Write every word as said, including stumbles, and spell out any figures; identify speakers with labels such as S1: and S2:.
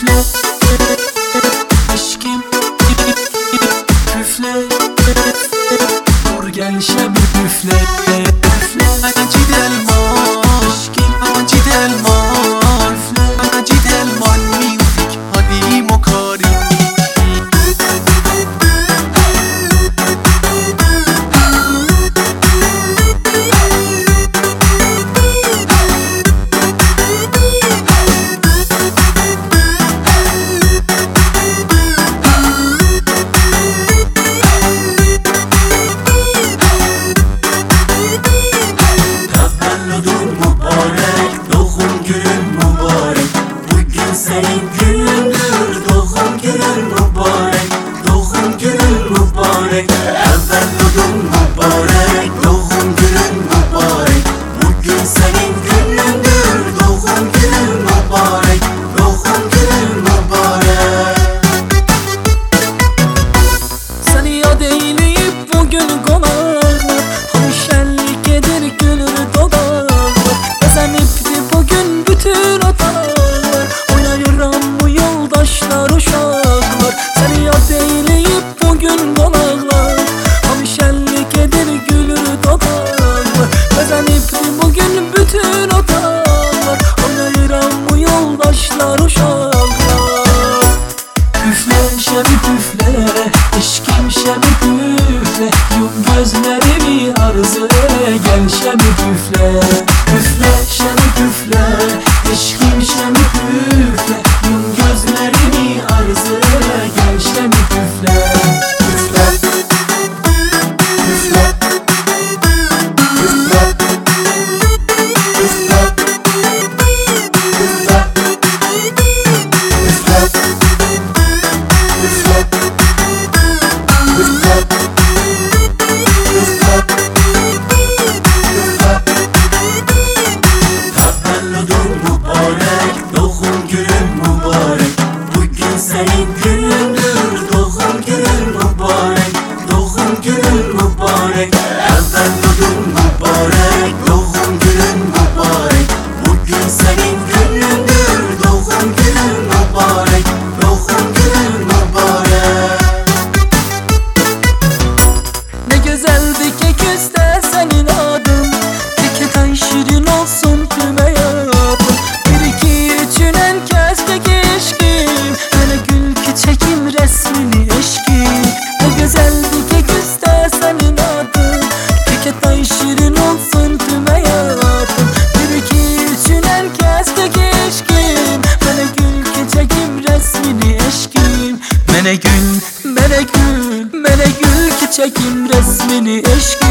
S1: Üfle aşkım üfle, dur gel şebi üfle. Üfle acid elman aşkım acid elman. Üfle acid elman müzik hadi mokari.
S2: Senin günündür, doğum günün mübarek, doğum günün mübarek. Evveludun mübarek, doğum günün mübarek. Bugün senin günündür, doğum günün mübarek, doğum günün mübarek.
S1: Seni yad eyleyip bugün konarlar, hoşellik edir gülür dodaklar. Bezenipti bugün bütün otalar, bu yoldaşlar uşaklar. Seni yad eyleyip bugün konaklar, hoşellik edir gülür dodaklar. Bezenipti bugün bütün otalar, oynayıram bu yoldaşlar uşaklar. Üfle şebip üfle, eşkim şebip üfle, yum gözlerimi arzu ele, gel şebip üfle. Üfle şebip üfle, eşkim şebip üfle, yum gözlerimi arzu ele, gel şebip üfle. Üfle üfle üfle üfle üfle
S2: senin günündür, doğum günün mübarek, doğum günün mübarek. Evveludun mübarek, doğum günün mübarek. Bugün senin günündür, doğum günün mübarek, doğum günün mübarek.
S1: Ne güzeldi kek üstte senin adın, keke tay şirin olsun tüm hayatım. Bir iki üçün en kez keki eşkim, hele gül ki çekim resmini eşkim. Ne güzeldi kek üstte senin adın, keke tay şirin olsun tüm hayatım. Bir iki üçün en kez keki eşkim, hele gül ki çekim resmini eşkim. Mene gül, mene gül, mene gül ki çekim resmini eşkim.